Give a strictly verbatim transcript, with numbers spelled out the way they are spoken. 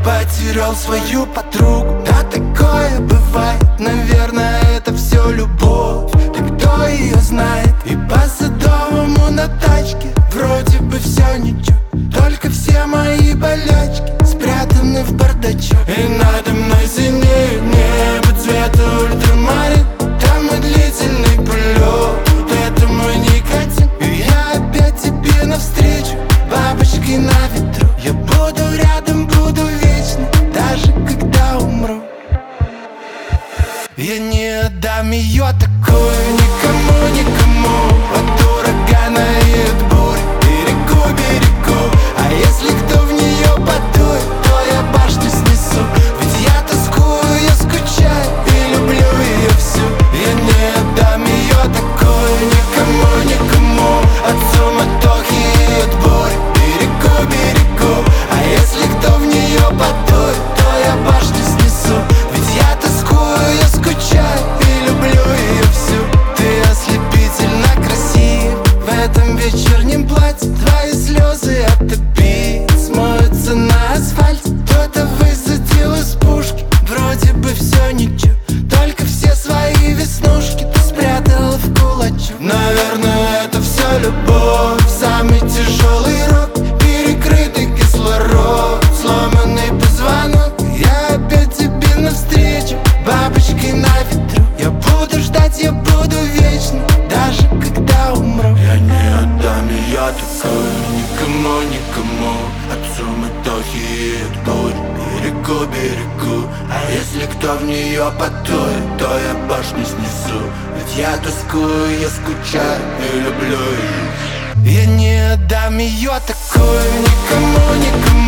потерял свою подругу. Да, такое бывает, наверное, это все любовь. Да кто ее знает? И по Садовому на тачке вроде бы все ничего, только все мои болячки спрятаны в бардачок. И надо мной синеет небо цвета ультрамарин. Там и длительный полет, это мой никотин. И я опять тебе навстречу, бабочки на ветру. Я буду рядом, буду вечно, даже когда умру. Я не отдам ее такую никому, никому. От урагана и от бури берегу, берегу. А если кто в нее подует, то я башню снесу. Ведь я тоскую, я скучаю и люблю ее всю. Я не отдам ее такую никому, никому. От суматохи и от бури берегу, берегу. А если кто в нее подует, то я башню снесу. Ведь я тоскую, я скучаю и люблю ее всю. Ты ослепительно красив в этом вечернем платье. Твои слезы оттопить смоются на асфальте. Кто-то высадил из пушки, вроде бы все ничего, только все свои веснушки ты спрятал в кулачок. Наверное, это все любовь, самый тяжелый рок, перекрытый кислород, сломанный позвонок. Я опять тебе навстречу, бабочки на ветру. Я буду ждать, я буду вечно, даже когда умру. Я не отдам ее такую никому, никому. От суматохи и от бури берегу, берегу. А если кто в нее подует, то я башню снесу. Ведь я тоскую, я скучаю и люблю ее. Я не отдам ее такую никому, никому.